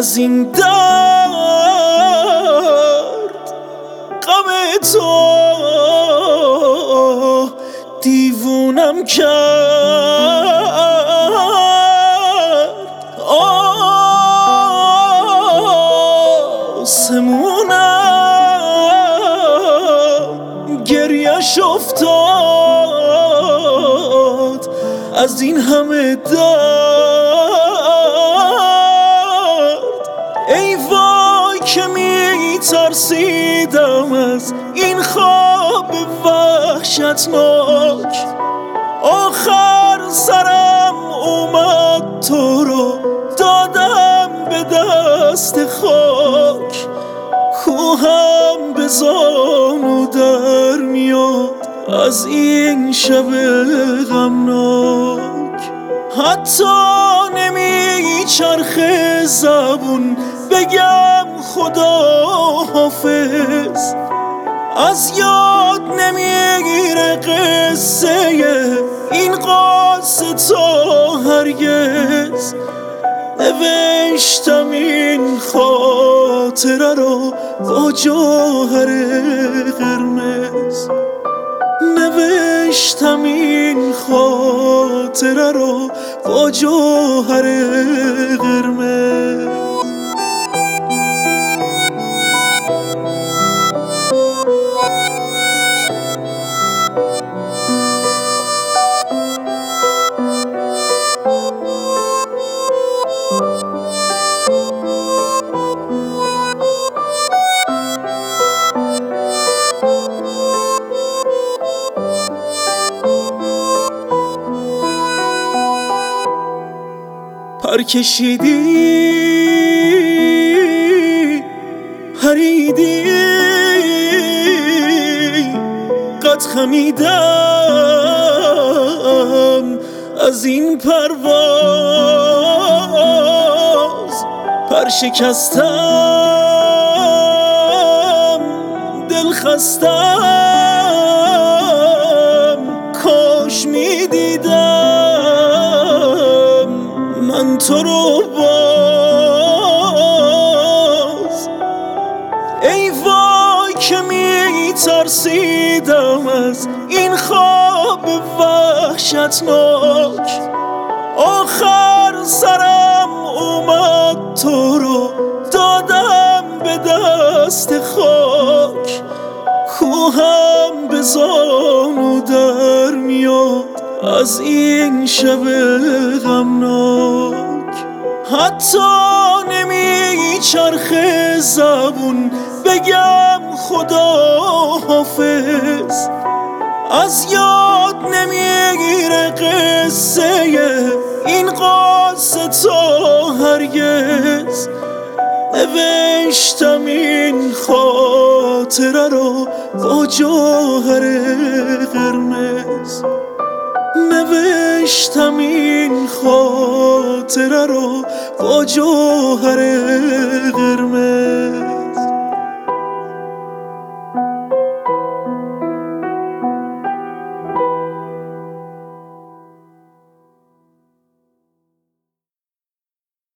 از این درد غم تو دیوونم کرد. آسمونم گریه‌ش افتاد از این همه درد. ای وای که می ترسیدم از این خواب وحشتناک. آخر سرم اومد تو رو دادم به دست خاک. کوهم به زانو در میاد از این شب غمناک. حتی نمیچرخه زبون بگم خدا حافظ. از یاد نمیگیره قصه این قصه تا هرگز. نوشتم این خاطره رو با جوهر قرمز. نوشتم این خاطره رو با جوهر قرمز. پر کشیدی پریدی قد خمیدم از این پرواز. پر شکستم دل خستم کاش میدیدم من تو رو باز. ای وای که می ترسیدم از این خواب وحشتناک. آخر سرم اومد تو رو دادم به دست خاک. کوهم به زانو در میاد از این شب غمناک. حتی نمیچرخه زبون بگم خدا حافظ. از یاد نمیگیره قصه این قصه تا هرگز. نوشتم این خاطره رو با جوهر قرمز. نوشتم این خاطره رو با جوهر قرمز.